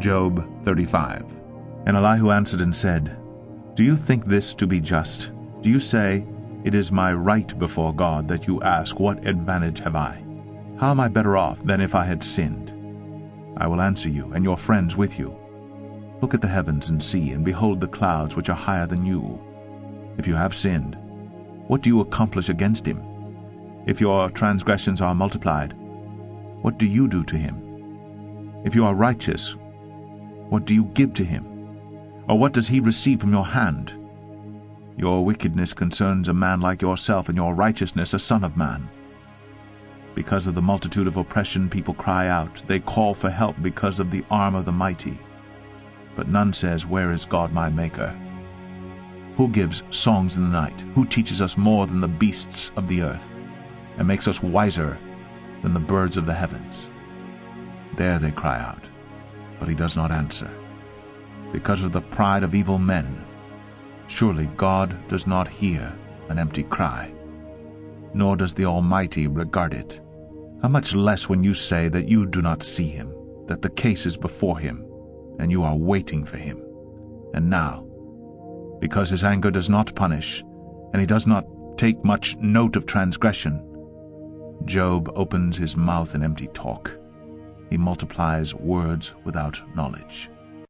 Job 35. And Elihu answered and said, Do you think this to be just? Do you say, It is my right before God that you ask, What advantage have I? How am I better off than if I had sinned? I will answer you, and your friends with you. Look at the heavens and see, and behold the clouds which are higher than you. If you have sinned, what do you accomplish against him? If your transgressions are multiplied, what do you do to him? If you are righteous, what do you give to him? Or what does he receive from your hand? Your wickedness concerns a man like yourself, and your righteousness a son of man. Because of the multitude of oppression people cry out. They call for help because of the arm of the mighty. But none says, Where is God my Maker? Who gives songs in the night? Who teaches us more than the beasts of the earth, and makes us wiser than the birds of the heavens? There they cry out, but he does not answer. Because of the pride of evil men, surely God does not hear an empty cry, nor does the Almighty regard it. How much less when you say that you do not see him, that the case is before him, and you are waiting for him. And now, because his anger does not punish, and he does not take much note of transgression, Job opens his mouth in empty talk. He multiplies words without knowledge.